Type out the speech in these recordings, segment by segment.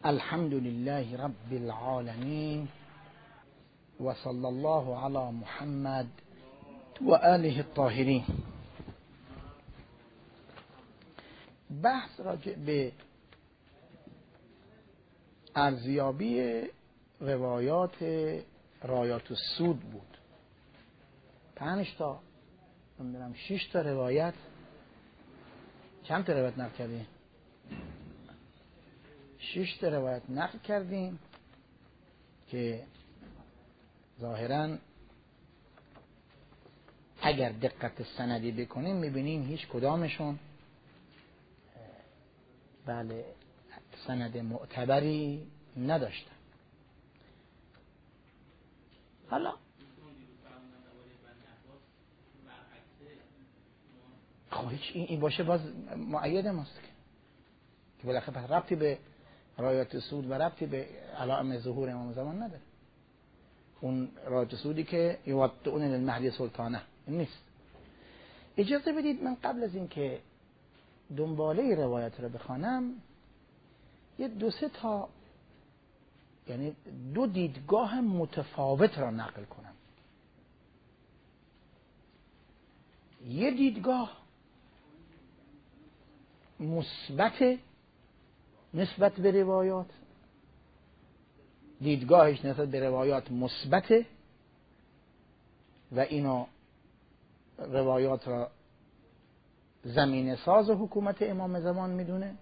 الحمد لله رب العالمين وصلى الله على محمد و آله الطاهرین. بحث راجع به ارزیابی روایات رایات السود بود. 5 تا 6 تا روایت. چند تا روایت نقل کردیم؟ 6 تا روایت نقل کردیم که ظاهراً اگر دقت سندی بکنیم میبینیم هیچ کدامشون سند معتبری نداشتن. حالا خب این باشه باز مؤید ماست که بالاخره پس ربطی به رایات سود و ربطی به علائم ظهور امام زمان نداره. اون رایات سودی که یوطئون للمهدی سلطانه این نیست. اجازه بدید من قبل از این که دنباله روایت رو بخوانم یه 2-3 تا یعنی 2 دیدگاه متفاوت را نقل کنم. یه دیدگاه مثبت نسبت به روایات، دیدگاهش نسبت به روایات مثبته و اینا روایات را زمینه ساز حکومت امام زمان میدونه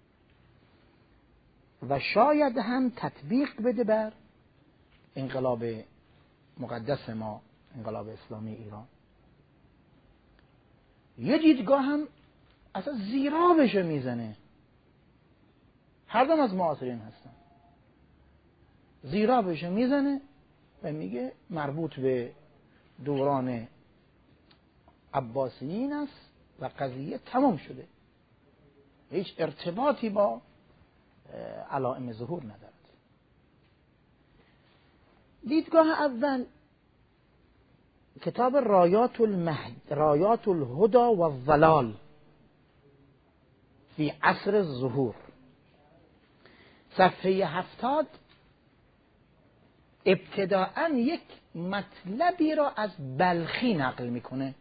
و شاید هم تطبیق بده بر انقلاب مقدس ما، انقلاب اسلامی ایران. یه دیدگاه هم اصلا زیرا بشه میزنه. هر دم از معاصرین هستن. زیرا بشه میزنه و میگه مربوط به دوران عباسیین است و قضیه تمام شده، هیچ ارتباطی با علائم ظهور ندارد. دیدگاه اول کتاب رایات الهدى و الضلال فی عصر الظهور، صفحه 70. ابتداءً یک مطلبی را از بلخی نقل میکنه،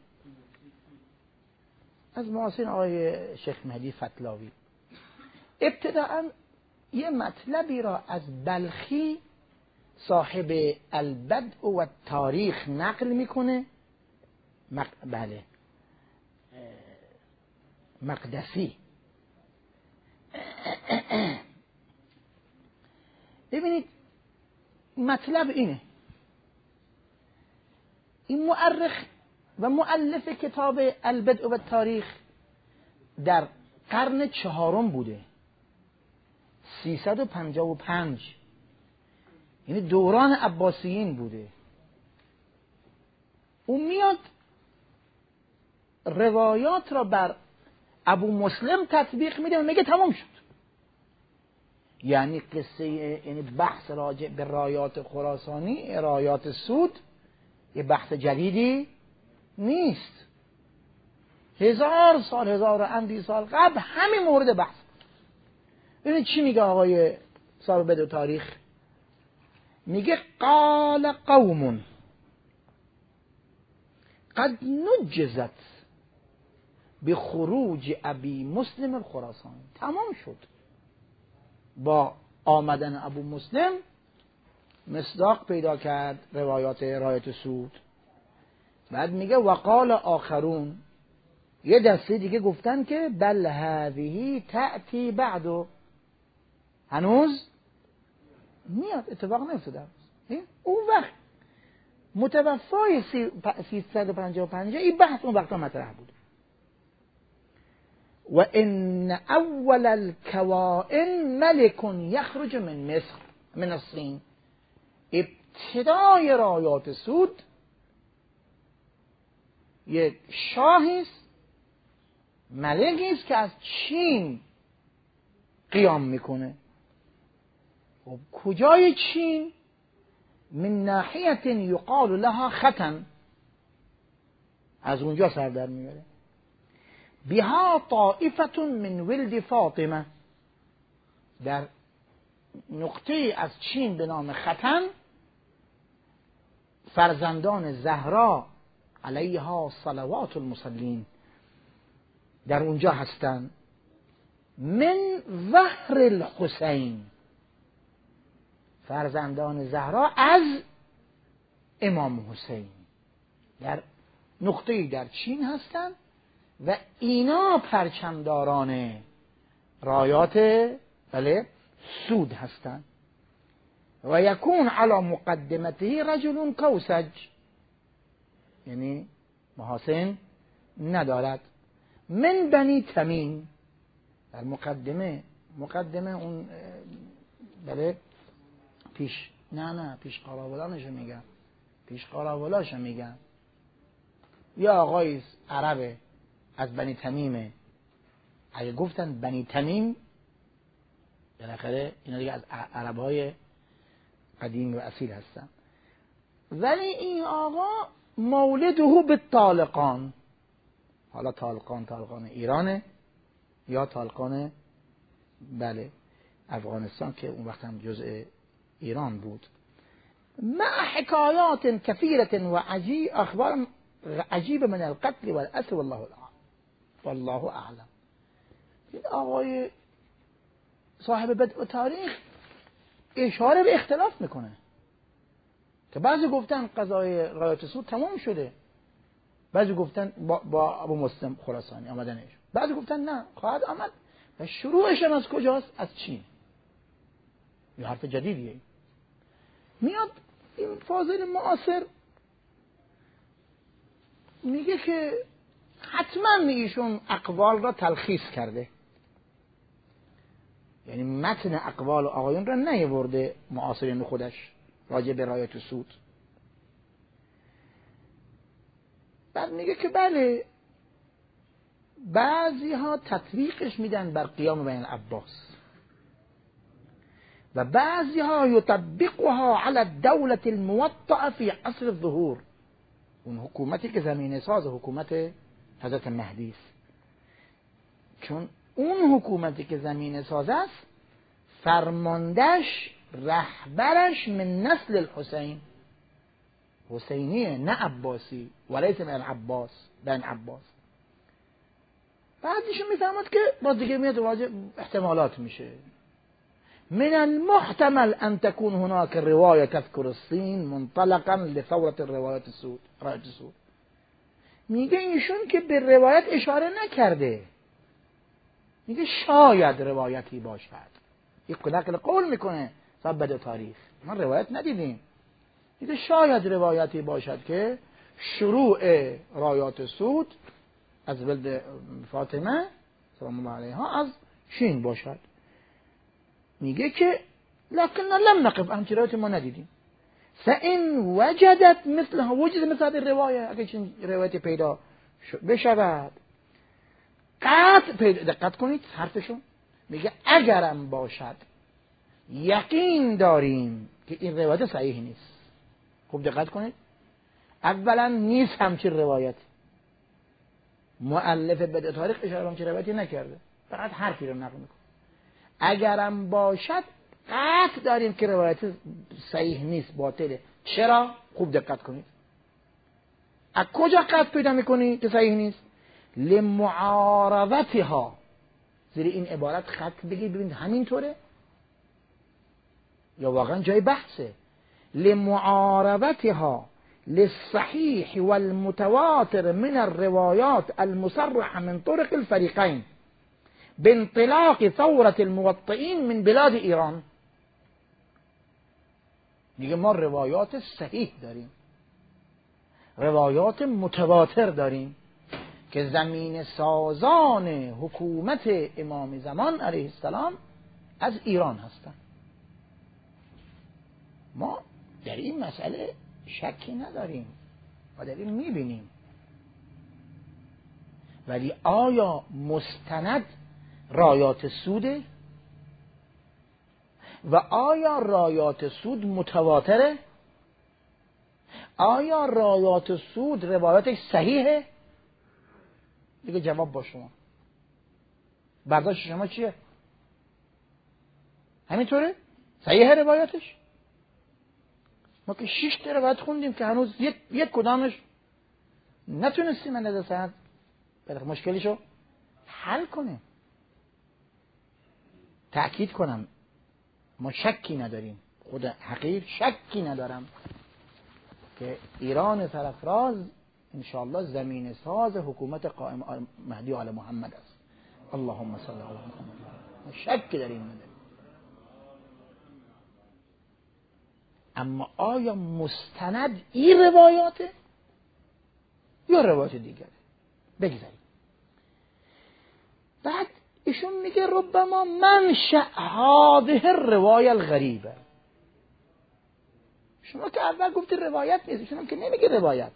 از معاصرین آقای شیخ مهدی فتلاوی. ابتداءً یه مطلبی را از بلخی صاحب البدء و تاریخ نقل میکنه. بله مقدسی. ببینید مطلب اینه، این مؤرخ و مؤلف کتاب البدء و تاریخ در قرن 4 بوده، 355، یعنی دوران عباسیین بوده. اون میاد روایات را بر ابو مسلم تطبیق میده و میگه تمام شد. یعنی قصه، یعنی بحث راجع به رایات خراسانی، رایات سود، یه بحث جدیدی نیست. 1000 سال، 1000 و اندی سال قبل همین مورد بحث. ببینید چی میگه آقای صاحب بدء تاریخ. میگه قال قوم قد نجزت بخروج ابی مسلم الخراسانی. تمام شد با آمدن ابو مسلم، مصداق پیدا کرد روایات رایات سود. بعد میگه وقال آخرون، یه دسته دیگه گفتن که بل هذه تأتی بعد، هنوز میاد، اتفاق نیفتاده. اون وقت متوفای 355 این بحث اون وقتا مطرح بود. و ان اول الکوائن ملک یخرج من مصر من الصین. ابتدای رایات سود یک شاهی است، ملکی است که از چین قیام میکنه. خب کجای چین؟ من ناحیت یقال لها ختن، از اونجا سر در میبره. بها طائفة من ولد فاطمه، در نقطه از چین به نام ختن فرزندان زهرا علیها صلوات المصلین در اونجا هستن. من وهر الحسین، فرزندان زهرا از امام حسین در نقطه‌ای در چین هستن و اینا پرچمداران رایات سود هستن. و یکون علی مقدمته رجل کوسج، یعنی محاسن ندارد. من بنی تمیم، در مقدمه اون پیش پیش قراولانشو میگن، پیش قراولاشو میگن. یا آقای عربه از بنی تمیمه، اگه گفتن بنی تمیم بالاخره اینا دیگه از عربهای قدیم و اصیل هستن. ولی این آقا مولده به طالقان، حالا طالقان ایرانه یا طالقان افغانستان که اون وقت هم جزء ایران بود. مع حکایات کثیرة و اخبار عجیب من القتل والاسر والله اعلم. این آقای صاحب بدء تاریخ اشاره به اختلاف میکنه که بعضی گفتن قضای رایات سود تمام شده، بعضی گفتن با ابو مسلم خراسانی آمدنش، بعضی گفتن نه خواهد آمد و شروعش از کجاست؟ از چین. یه حرف جدیدیه. میاد این فاضل معاصر میگه که حتما ایشون اقوال را تلخیص کرده، یعنی متن اقوال آقایون را نیاورده معاصرین خودش راجع به رایات سود. بعد میگه که بله بعضی ها تطبیقش میدن بر قیام بین العباس و بعضی ها یطبقها علی الدولة الموطأة فی عصر الظهور، اون حکومتی که زمینه ساز حکومت حضرت مهدی است. چون اون حکومتی که زمینه ساز است فرماندهش رهبرش من نسل الحسین، حسینیه نه عباسی، ولیس من العباس بن عباس. بعدش میفهمد که باز دیگه میاد واجه احتمالات میشه. من المحتمل ان تكون هناك رواية تذكر الصين منطلقا لثورة الروايات السود. میگه ایشون که به روایت اشاره نکرده، میگه شاید روایتی باشد. یک نقل قول میکنه صاحب بدء تاریخ، ما روایت ندیدیم. میگه شاید روایتی باشد که شروع رایات سود از ولد فاطمه سلام الله علیها از چین باشد. میگه که لکن لم نقف، همچه روایت ما ندیدیم. فإن وجدت مثلها، وجد مثل هذه الرواية، اگه چنین روایت پیدا بشود دقت کنید حرفشون، میگه اگرم باشد یقین داریم که این روایت صحیح نیست. خوب دقت کنید، اولا نیست همچین روایت، مؤلف بدء تاریخ اشاره به همچین روایتی نکرده، فقط حرفی رو نقل میکنه. اگرم باشد قطع داریم که روایت صحیح نیست، باطله. چرا؟ خوب دقت کنید. از کجا قطع پیدا میکنی که صحیح نیست؟ لمعارضتها، زیر این عبارت خط بگید ببینید همینطوره یا واقعا جای بحثه. لمعارضتها للصحيح والمتواتر من الروايات المصرح من طرق الفريقين بانطلاق ثورة الموطئين من بلاد ایران. دیگه ما روایات صحیح داریم، روایات متواتر داریم که زمین سازان حکومت امام زمان علیه السلام از ایران هستند. ما در این مسئله شکی نداریم و در این میبینیم. ولی آیا مستند رایات سوده؟ و آیا رایات سود متواتره؟ آیا رایات سود روایتش صحیحه؟ دیگه جواب با شما. برداشت شما چیه؟ همینطوره؟ صحیح روایتش؟ ما که 6 تا روایت خوندیم که هنوز یک کدامش نتونستیم از سند مشکلشو حل کنیم. تأکید کنم ما شکی نداریم، خود حقیر شکی ندارم که ایران سرفراز انشاءالله زمین ساز حکومت قائم مهدی آل محمد است. اللهم صل علی محمد. ما شکی در این نداریم. اما آیا مستند این روایاته یا روایت دیگره؟ بگذاریم. بعد ایشون میگه ربما منشأ هذه الروایه الغریبه. شما که اول گفتی روایت نیست، ایشون هم که نمیگه روایت،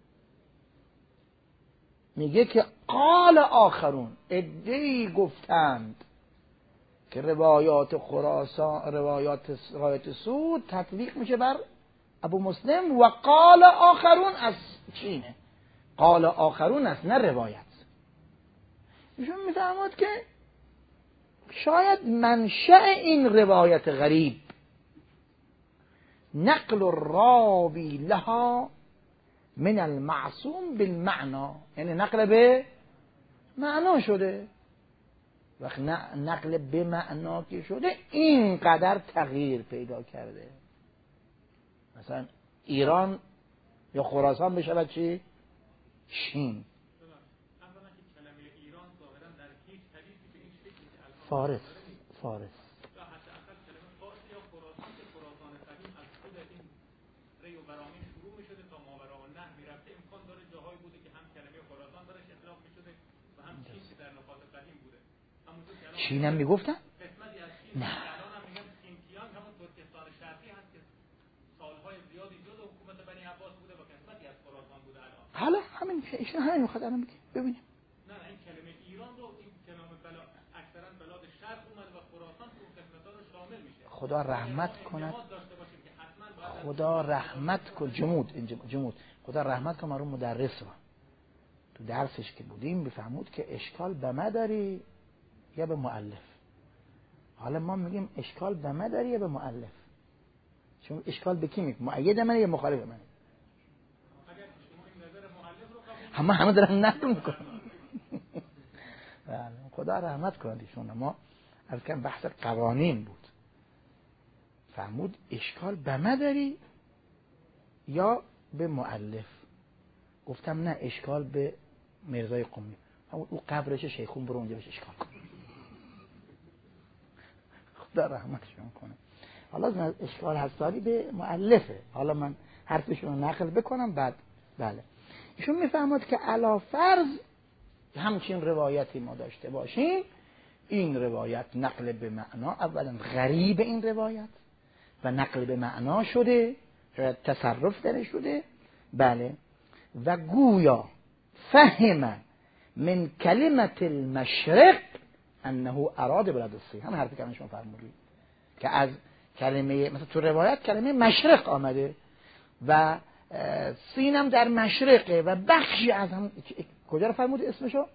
میگه که قال آخرون، عده‌ای گفتند که روایات خراسان، روایات سود تطبیق میشه بر ابو مسلم، و قال آخرون از چینه، قال آخرون است نه روایت. ایشون میفهمد که شاید منشأ این روایت غریب نقل الراوی لها من المعصوم بالمعنا، یعنی نقل به معنا شده. وقت نقل به معنا که شده اینقدر تغییر پیدا کرده. مثلا ایران یا خراسان بشود چی؟ شین. فارس چین هم میگفتن؟ نه. حالا همین ایشون همین میخواد الان بگه ببینیم. نه این کلمه ایران رو، این کلمه بلا اکثرا بلاد شرق اومد و خراسان تو قسمت‌ها رو شامل میشه. خدا رحمت کند. خدا رحمت کن. جمود خدا رحمت کن. مرحوم مدرس رو تو درسش که بودیم بفهمود که اشکال به ما داری یا به مؤلف. حالا ما میگیم اشکال به ما داری یا به مؤلف. چون اشکال به کی میگه؟ مؤید منه یا مخالف منه؟ همه دارن نقل میکنن. خدا رحمت کنه ایشون. ما از کم بحث قوانین بود. فهمود اشکال به ما داری یا به مؤلف. گفتم نه اشکال به میرزای قمی. همون او قبرش شیخون برو اونجا بهش اشکال کن. خدا رحمتشون کنه. حالا اشکال هستاری به مؤلفه. حالا من حرفشون رو نقل بکنم بعد. بله ایشون میفهمد که علا فرض همچین روایتی ما داشته باشیم، این روایت نقل به معنا، اولا غریب این روایت و نقل به معنا شده، شاید تصرف در شده. بله و گویا فهم من کلمت المشرق انه اراد بلاد الصین. هم حرفی که شما فرمودید که از کلمه مثلا تو روایت کلمه مشرق آمده و سینم در مشرقه و بخشی از هم کجا رو فرمودی اسمشو؟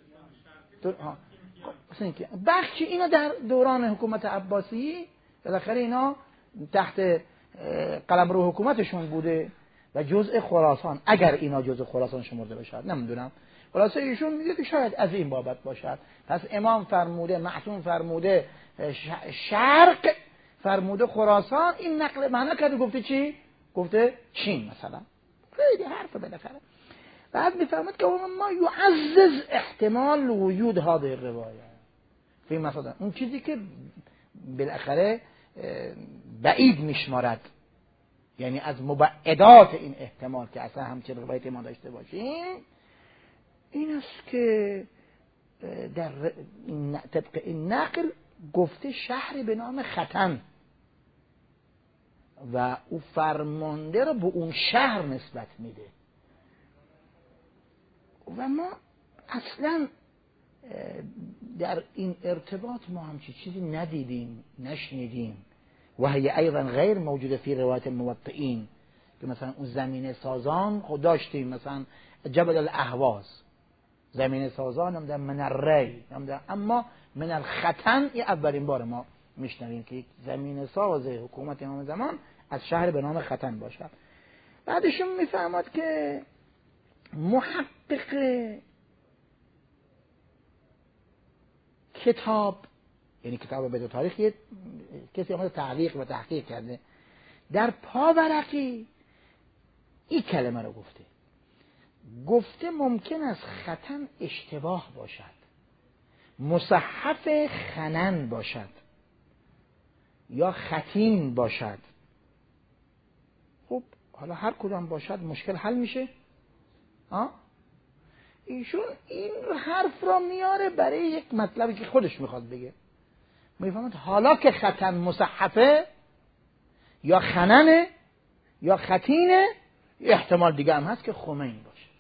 بخشی اینا در دوران حکومت عباسی بالاخره اینا تحت قلمرو حکومتشون بوده و جزء خراسان، اگر اینا جزء خراسان شمرده باشد نمیدونم. خلاصه ایشون میگه که شاید از این بابت باشد. پس امام فرموده، معصوم فرموده شرق، فرموده خراسان، این نقل معنا کرده گفته چی؟ گفته چین مثلا. خیلی حرف بالاخره. بعد میفهمد که ما یعزز احتمال وجود هذه الروایه فی مثلا اون چیزی که بالاخره بعید میشمارد، یعنی از مبعدات این احتمال که اصلا همچین روایت ما داشته باشیم این است که در طبق این نقل گفته شهری به نام ختن و او فرمانده رو به اون شهر نسبت میده و ما اصلا در این ارتباط ما همچی چیزی ندیدیم نشنیدیم و هی ایضا غیر موجوده فی روایت الموطئین که مثلا اون زمینه سازان خود داشتیم، مثلا جبل الاهواز زمینه سازان هم در من الری هم در، اما من الختن این اولین بار ما میشنویم که یک زمین ساز حکومت امام زمان از شهر به نام ختن باشد. بعدشون میفهمد که محقق کتاب، یعنی کتاب بدو تاریخ، کسی آمده تعلیق و تحقیق کرده، در پاورقی این کلمه رو گفته ممکن است ختن اشتباه باشد، مصحف خنن باشد یا ختین باشد. خب حالا هر کدام باشد مشکل حل میشه. ایشون این حرف را میاره برای یک مطلبی که خودش میخواد بگه. میفهمید حالا که ختن مصحفه یا خننه یا ختینه، احتمال دیگه هم هست که خمین باشد.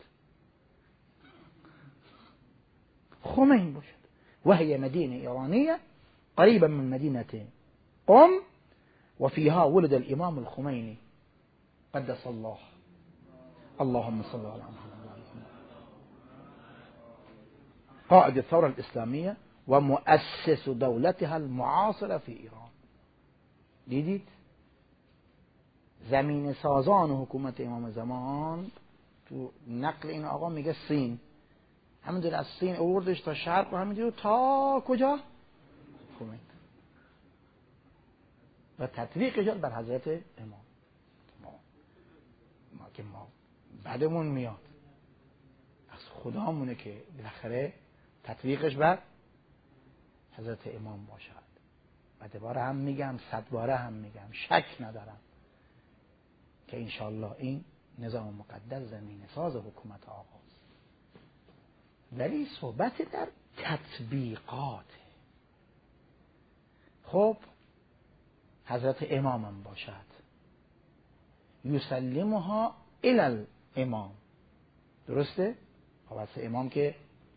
خمین باشد. وهي مدينة إيرانية قريبة من مدينة قم وفيها ولد الإمام الخميني قدس الله. اللهم صل على محمد قائد الثورة الإسلامية ومؤسس دولتها المعاصرة في إيران. دیدید زمین سازان حکومت امام زمان تو نقل این آقا میگه سین، همینطور از سین اوردش تا شرق و همینطور تا کجا؟ خمین. و تطبیق شد بر حضرت امام. ما بعدمون میاد از خدامونه که بالاخره تطبیقش بر حضرت امام باشد. بعد باره هم میگم، 100 باره هم میگم، شک ندارم که انشالله این نظام مقدس زمین ساز حکومت آقاست. ولی صحبت در تطبیقات. خب حضرت امامم باشد، یسلمها الی الامام، درسته؟ خب حضرت امام که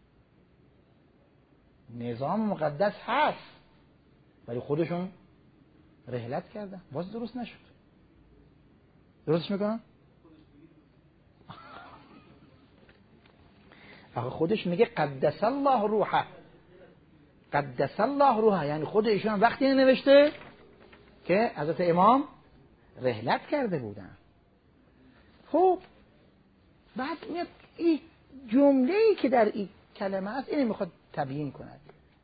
نظام مقدس هست ولی خودشون رحلت کردن، باز درست نشد. درستش میکنم؟ آخه خودش میگه قدس الله روحه، قدس الله روحه، یعنی خود ایشون وقتی نوشته که حضرت امام رحلت کرده بودن. خب بعد میاد این جمله‌ای که در این کلمه است اینو میخواد تبیین کند.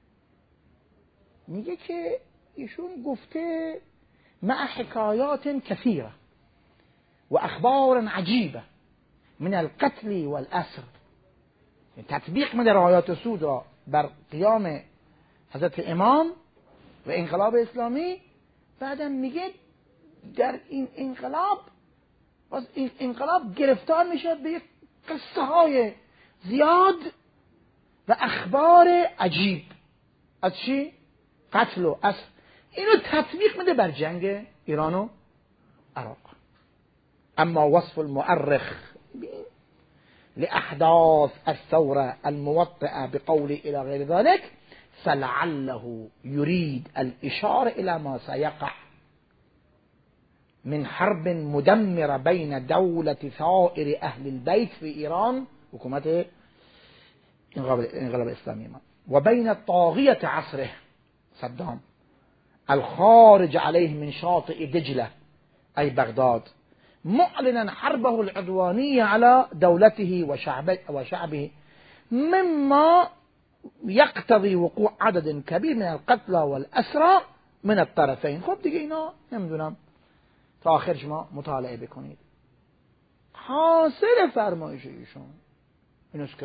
میگه که ایشون گفته مع حکایات کثیره و اخبار عجیبه من القتل والاسر، تطبیق میده روایات سود را بر قیام حضرت امام و انقلاب اسلامی. بعدم میگه در این انقلاب، باز این انقلاب گرفتار میشه به یک قصه های زیاد و اخبار عجیب. از چی؟ قتل و اسر. اینو تطبیق میده بر جنگ ایران و عراق. اما وصف المؤرخ لأحداث الثورة الموطئة بقوله إلى غير ذلك فلعله يريد الإشارة إلى ما سيقع من حرب مدمرة بين دولة سائر أهل البيت في إيران حكومة انقلاب الإسلامي وبين الطاغية عصره صدام الخارج عليه من شاطئ دجلة أي بغداد، معلنا حربه العدوانية على دولته وشعبه مما يقتضي وقوع عدد كبير من القتلى والأسرى من الطرفين. خب دیگه اینا نمیدونم تا آخر شما مطالعه بکنید. حاصل فرمایش ایشون این است که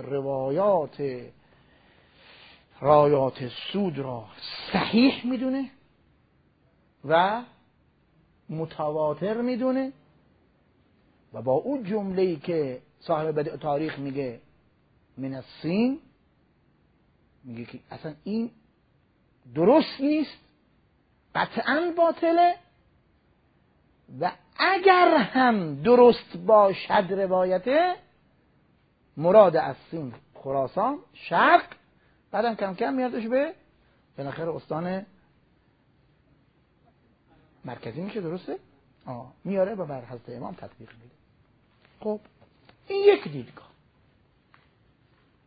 رایات سود را صحیح میدونه و متواتر میدونه و با اون جمله‌ای که صاحب بدء تاریخ میگه من السین، میگه که اصلا این درست نیست، قطعاً باطله و اگر هم درست باشد روایته مراد از سین خراسان شرق، بعدم کم کم میادش به بالاخره استان مرکزی میشه. درسته؟ میاره و بر حضرت امام تطبیق میده. خب این یک دیدگاه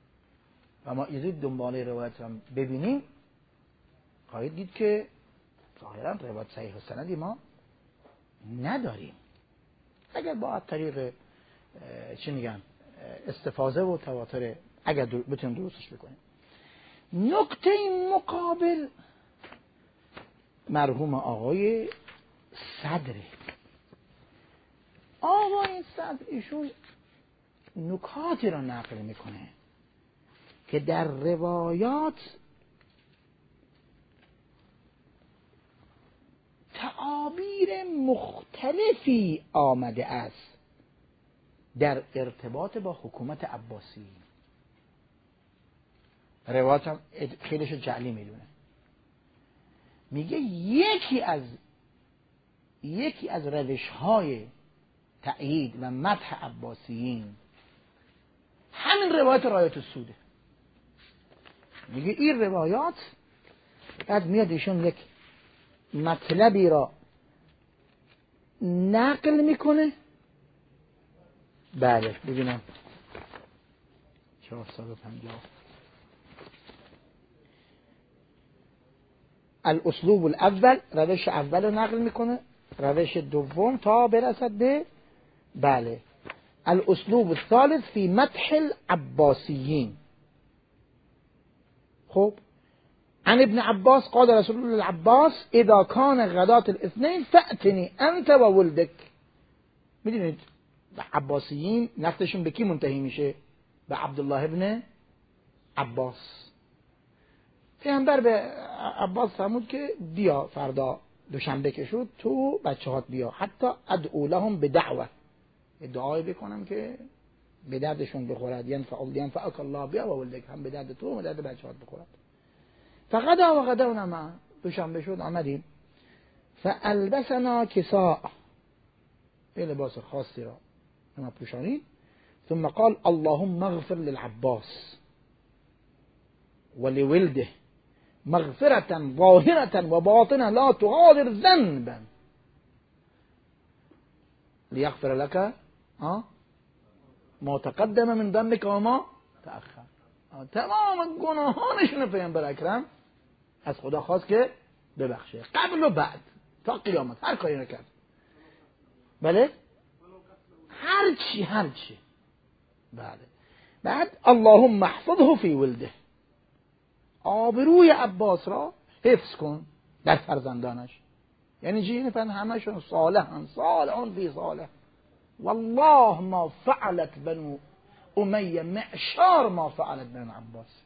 و ما یه دنباله روایت هم ببینیم خواهید دید که ظاهرا روایت صحیح السندی ما نداریم. اگر با طریق چی میگن استفاضه و تواتر اگر بتونیم درستش بکنیم. نکته مقابل مرحوم آقای صدره. آقای صدر ایشون نکاتی را نقل میکنه که در روایات تعابیر مختلفی آمده است در ارتباط با حکومت عباسی. روایات هم خیلیش جعلی میدونه. میگه یکی از روش‌های تأیید و مدح عباسیین همین روایت رایت السوده. میگه این روایات بعد میاد ایشون یک مطلبی را نقل میکنه. بله ببینم 450 الاسلوب الاول، روش اول رو نقل میکنه، روش دوم تا برسد به بله الاسلوب الثالث فی مدح العباسیین. خب عن ابن عباس قال رسول الله العباس اذا كان غداة الاثنين فأتني انت و ولدك. میدونید عباسیین نقدشون به کی منتهی میشه؟ به عبدالله ابن عباس. پیامبر به عباس فرمود که بیا فردا دوشنبه که شد تو بچه‌هات بیا، حتی ادعو لهم بدعوه، دعای بکنم که به دردشون بخورد، ینفعک الله بیا و ولدک، هم به درد تو و به درد بچه‌هات بخورد. فغدا و غدونا معا، دوشنبه شد آمدیم. فالبسنا کساء، یه لباس خاصی را ما پوشانید. ثم قال اللهم اغفر للعباس ولولده مغفرة ظاهرة وباطنة لا تغادر ذنبا ليغفر لك ما تقدم من ذنبك وما تأخر. تمام گناهانشون پیامبر اکرم از خدا خواست که ببخشه، قبل و بعد تا قیامت، هر کاری نکرد. بله هر چی بله. بعد اللهم احفظه فی ولده، آبروی عباس را حفظ کن در فرزندانش. یعنی چی؟ یعنی همشون صالحن فی صالح. والله ما فعلت بنو امیه معشار ما فعلت بنو عباس.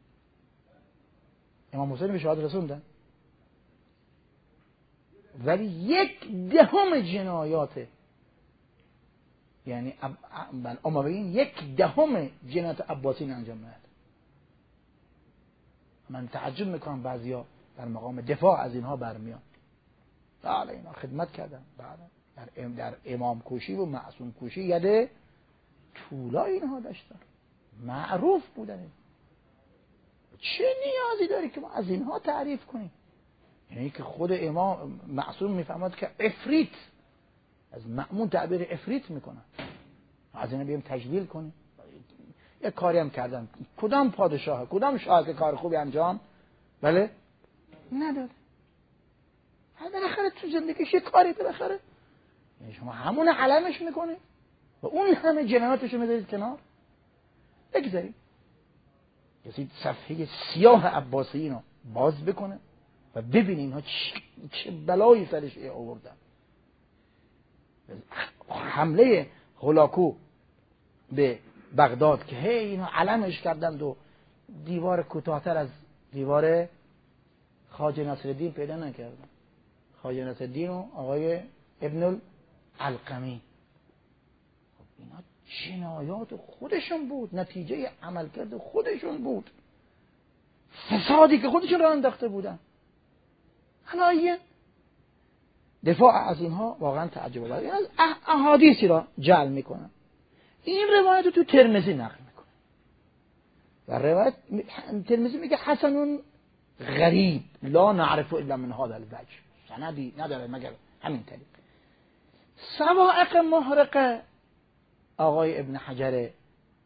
امام حسین به شهادت رسوندن، ولی 1/10 جنایات، یعنی امویین 1/10 جنایات عباسیین انجام نداد. من تعجب میکنم بعضیا در مقام دفاع از اینها برمیان. بله اینا خدمت کردن، بله در امام کوشی و معصوم کوشی یده طولا اینها داشتن، معروف بودن. چه نیازی داری که ما از اینها تعریف کنیم؟ یعنی که خود امام معصوم میفهمد که عفریت، از مأمون تعبیر عفریت میکنن، از اینا بیم تجلیل کنیم. یک کاری هم کردن، کدام پادشاه کدام شاه که کار خوبی انجام بله نداره، بالاخره تو زندگیش یک کاری بالاخره، یعنی شما همون علمش میکنه و اون همه جنایاتش رو میذارید کنار. بگذاریم کسی صفحه سیاه عباسیین رو باز بکنه و ببینید اینها چه بلایی سرش آوردن. حمله هولاکو به بغداد که هی اینا علمش کردند و دیوار کوتاه‌تر از دیوار خواجه نصرالدین پیدا نکردن. خواجه نصرالدین و آقای ابن العلقمی، خب اینا جنایات خودشون بود، نتیجه عملکرد خودشون بود، فسادی که خودشون راه انداخته بودن. حالا دفاع از اینها واقعا تعجب آور. از احادیثی را جعل میکنن. این روایت رو تو ترمذی نقل میکنه و روایت ترمذی میگه حسن غریب لا نعرف الا من هذا الوجه، سندی نداره مگر همین طریق. صواعق محرقه آقای ابن حجر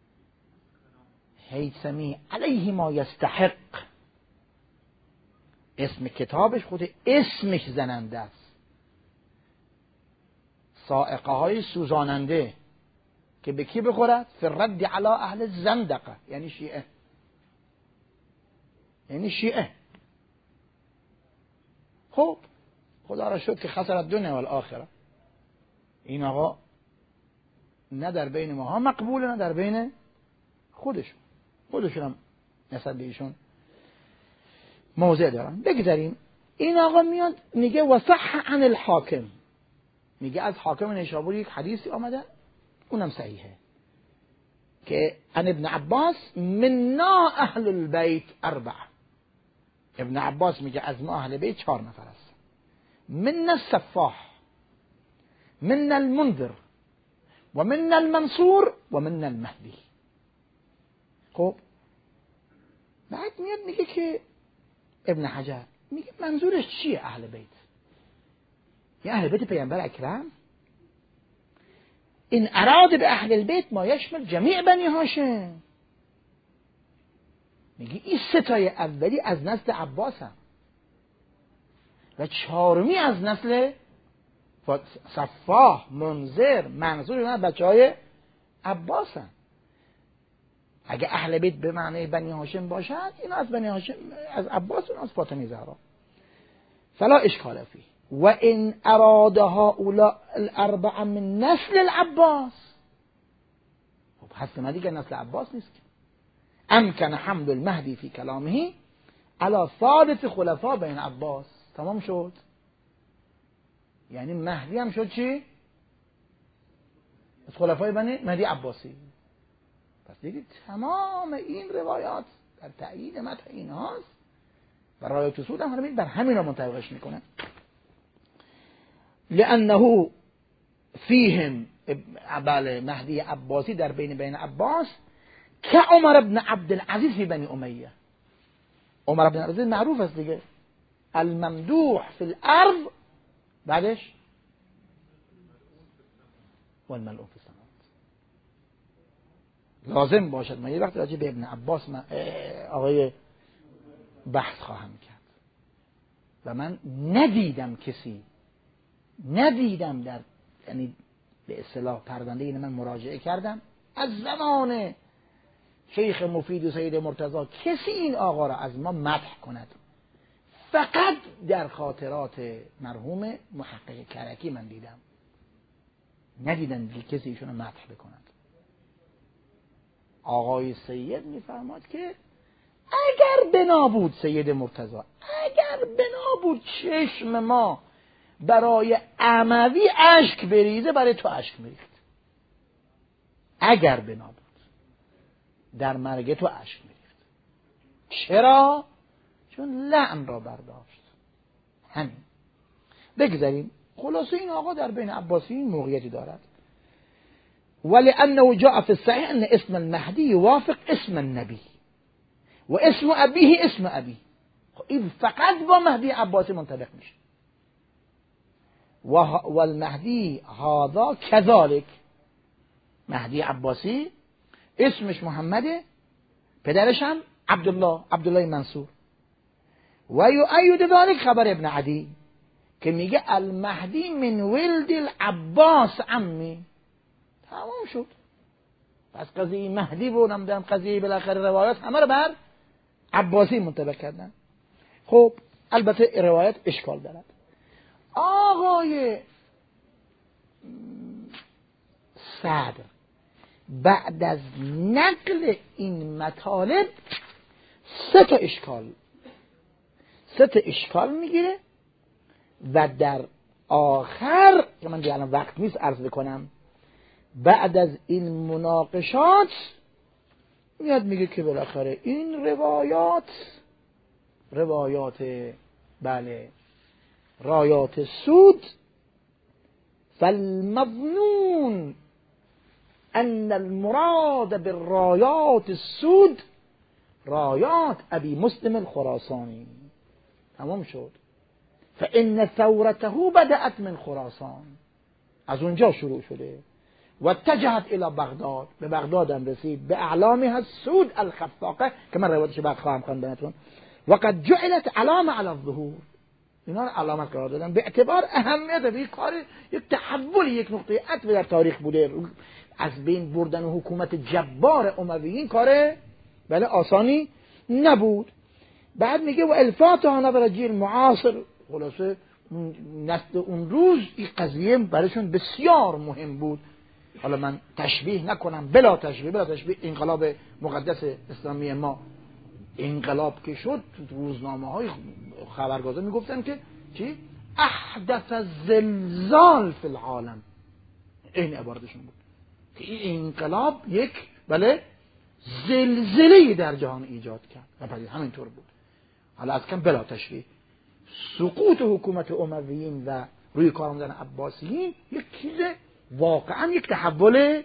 هیثمی علیه ما یستحق اسم کتابش خود اسمش زننده است. صاعقه های سوزاننده که به کی بخورد؟ فی الرد علی اهل الزندقه، یعنی شیعه. یعنی شیعه. خب خدا را شکر که خسر الدنیا و الاخره. این آقا نه در بین ماها مقبوله نه در بین خودشون هم نسبت به ایشون موضع دارن. بگذاریم. این آقا میاد میگه وصح عن الحاکم، میگه از حاکم نیشابوری یک حدیثی آمده اونم صحیحه که عن ابن عباس منا اهل البیت 4. ابن عباس میگه از ما اهل بیت 4 نفر است. من السفاح، من المنذر و من المنصور و من المهدی. خب بعد میاد میگه که ابن حجر میگه منظورش چیه اهل بیت؟ یه اهل بیت پیامبر اکرم؟ این اراد به اهل البیت ما یشمل جمیع بنی هاشم. میگه این 3 تای اولی از نسل عباس هم و 4می از نسل صفاح، منذر، منصور، اینا بچه های عباس هم. اگه اهل بیت به معنی بنی هاشم باشد، این از بنی هاشم، از عباس و از فاطمه زهرا. فلا اشکال فی و ان اراد هؤلاء 4 من نسل العباس. خب هست ما دیگه نسل عباس نیست که. امکن حمل المهدی فی کلامه علی ثالث خلفاء بین عباس. تمام شد. یعنی مهدی هم شد چی؟ از خلفای بنی مهدی عباسی. پس دیگه تمام این روایات در تأیید مدح این هاست و رایت اصول هم بر همین را منطبقش میکنه. لانه فیهم مهدی عباسی در بین عباس که عمر بن عبدالعزیز فی بنی امیه. عمر بن عبدالعزیز معروف است دیگه، الممدوح فی الارض بعدش و الملعون فی السماوات. لازم باشد من یه وقت راجع به ابن عباس آقای بحث خواهم کرد و من ندیدم در، یعنی به اصطلاح پرونده این من مراجعه کردم از زمان شیخ مفید و سید مرتضی کسی این آقا را از ما مدح کند. فقط در خاطرات مرحوم محقق کرکی من ندیدم که کسی ایشون رو مدح بکند. آقای سید میفرماد که اگر بنا بود سید مرتضی، اگر بنا بود چشم ما برای عموی اشک بریزه، برای تو اشک میریخت. اگر بنا بود در مرگ تو اشک میریخت. چرا؟ چون لعن را برداشت. همین. بگذاریم. خلاصه این آقا در بین عباسیین موقعیتی دارد. ولأنه جاء في الصحيح ان اسم المهدي يوافق اسم النبي و اسم ابيه اسم ابي. این فقط با مهدی عباسی منطبق میشه. و المهدی هذا كذلك. مهدی عباسی اسمش محمده، پدرش هم عبدالله منصور. و یؤید ذلك خبر ابن عدی که میگه المهدی من ولد العباس عمی. تمام شد. پس قضیه مهدی بود، نمیدونم قضیه بالاخره روایات همه رو بر عباسی منطبق کردن. خب البته روایت اشکال دارد. آقای صدر بعد از نقل این مطالب 3 تا اشکال میگیره و در آخر که من دیگه الان وقت نیست عرض بکنم، بعد از این مناقشات میاد میگه که بالاخره این روایات بله رایات سود، فالمظنون ان المراد بالرایات السود رایات ابی مسلم الخراسانی. تمام شد. فان ثورته بدأت من خراسان، از اونجا شروع شده و اتجهت الى بغداد، به بغداد هم رسید، به اعلامها السود الخفاقه که من روایتش بعد خواهم خواند بهتون. وقد جعلت علامه علی الظهور، اینا رو علامت قرار دادن به اعتبار اهمیت به کار، یک تحول، یک نقطه عطف در تاریخ بوده. از بین بردن حکومت جبار امویین کار بله آسانی نبود. بعد میگه و الفاتها نظر جیل معاصر، خلاصه نسل اون روز این قضیه برایشون بسیار مهم بود. حالا من تشبیه نکنم، بلا تشبیه انقلاب مقدس اسلامی ما، انقلاب که شد روزنامه های خبرگزار میگفتن که چی؟ احدث زلزال فی العالم، این عبارتشون بود که این انقلاب یک بله زلزله‌ای در جهان ایجاد کرد و بعد همینطور بود. حالا از کم بلا تشبیه سقوط حکومت امویین و روی کار آمدن عباسیین یک چیز واقعا یک تحول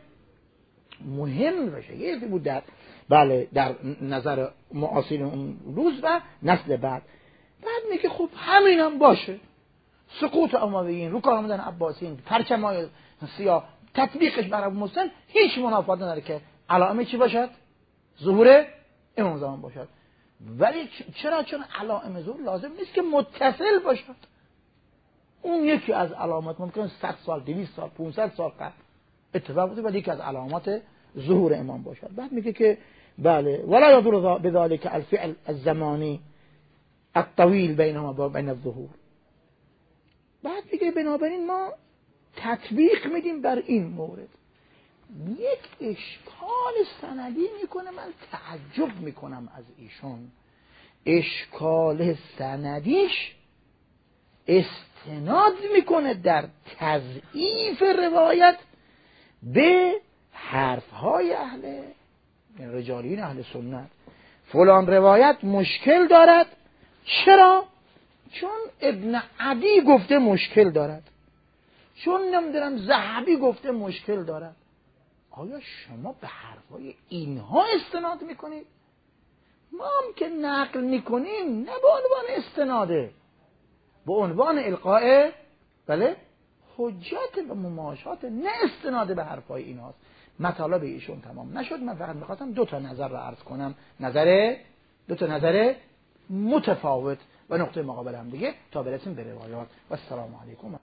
مهم و شگرفی بود در بله در نظر معاصر اون روز و نسل بعد میگه خب همین هم باشه، سقوط امویین، رو کار آمدن عباسیین، پرچمای سیاه، تطبیقش بر ابو مسلم هیچ منافاتی نداره که علائم چی باشد؟ ظهور امام زمان باشد. ولی چرا؟ چون علائم ظهور لازم نیست که متصل باشد. اون یکی از علامات ممکن 100 سال 200 سال 500 سال قبل اتفاق بوده ولی یکی از علامات ظهور امام باشد. بعد میگه که بله ولا يضر بذلك الفعل الزمانی الطويل بینهما و بین الظهور. بعد میگه بنابراین ما تطبیق میدیم بر این مورد. یک اشکال سندی میکنه، من تعجب میکنم از ایشون. اشکال سندیش استناد میکنه در تضعیف روایت به حرفهای اهل رجالین اهل سنت. فلان روایت مشکل دارد. چرا؟ چون ابن عدی گفته مشکل دارد، چون نمیدونم ذهبی گفته مشکل دارد. آیا شما به حرفای اینها استناد میکنید؟ ما هم که نقل میکنیم نه به عنوان استناده، به عنوان القاء بله حجت و مماشات، نه استناده به حرفای اینهاست. مطالب ایشون تمام نشد. من فقط میخواستم 2 تا نظر رو عرض کنم، 2 تا نظر متفاوت و نقطه مقابل هم دیگه تا برسیم به روایات. و السلام علیکم.